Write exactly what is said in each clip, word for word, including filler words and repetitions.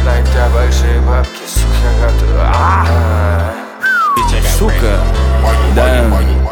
взорвать на тебя большие бабки, сука, я готов. Сука, да.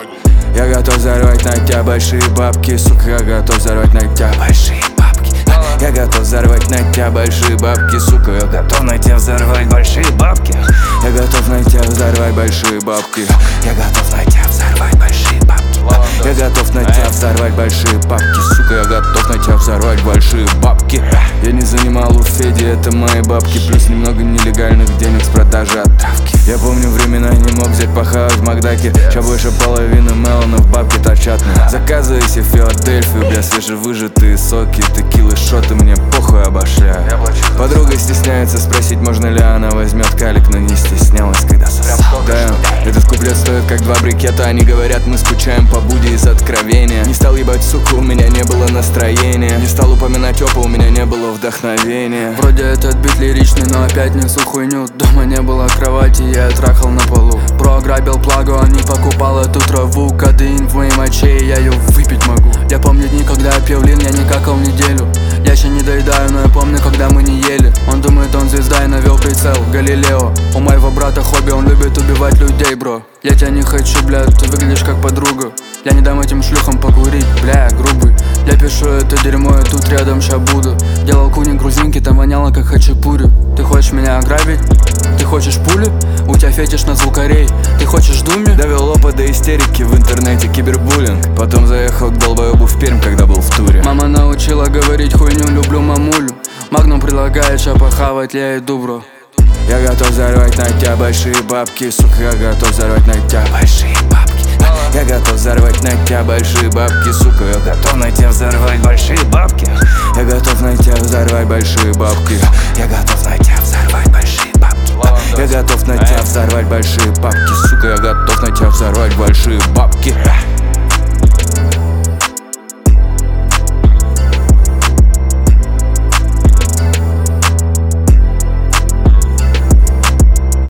Я готов взорвать на тебя большие бабки, сука, я готов взорвать на тебя большие бабки. Я готов взорвать на тебя большие бабки, сука, я готов на тебя взорвать большие бабки. Я готов на тебя взорвать большие бабки. Я готов на тебя взорвать большие бабки. Я готов на тебя взорвать большие бабки, сука, я готов на тебя взорвать большие бабки. Я не занимал у Феди, это мои бабки, плюс немного нелегальных денег с продажи отравки. Я помню времена, не мог взять похавать в Макдаке. Ща больше половины мелонов бабки торчат мне. Заказывай себе Филадельфию, бля, свежевыжатые соки, текилы, шоты, мне похуй обошляю. Подруга стесняется спросить, можно ли она возьмет калик, но не стеснялась, когда сосал. Да, этот куплет стоит как два брикета. Они говорят, мы скучаем по Буде из откровения. Не стал ебать, сука, у меня не было настроения. Не стал упоминать опа, у меня не было вдохновения. Вроде этот бит лиричный, но опять несу хуйню. Дома не было кровати, я трахал на полу. Бро ограбил плагу, а не покупал эту траву. Кадеин в моей моче, я ее выпить могу. Я помню дни, когда я пил лин, я не какал неделю. Я еще не доедаю, но я помню, когда мы не ели. Он думает, он звезда и навел прицел Галилео. У моего брата хобби, он любит убивать людей, бро. Я тебя не хочу, бля, ты выглядишь как подруга. Я не дам этим шлюхам покурить, бля, я грубый. Я пишу это дерьмо, и тут рядом ща буду. Делал куни грузинки, там воняло как хачапури. Ты хочешь меня ограбить? Ты хочешь пули? У тебя фетиш на звукарей. Ты хочешь думи? Довел опа до истерики в интернете, кибербуллинг. Потом заехал к долбоебу в Пермь, когда был в туре. Мама научила говорить хуйню, люблю мамулю. Магнум предлагает ща похавать, я иду, бро. Я готов взорвать на тебя большие бабки, сука, я готов взорвать на тебя большие бабки. Я готов взорвать на тебя большие бабки, сука, я готов на тебя взорвать большие бабки. Я готов на тебя взорвать большие бабки. Я готов на тебя взорвать большие бабки. Я готов на тебя взорвать большие бабки, сука, я готов на тебя взорвать большие бабки.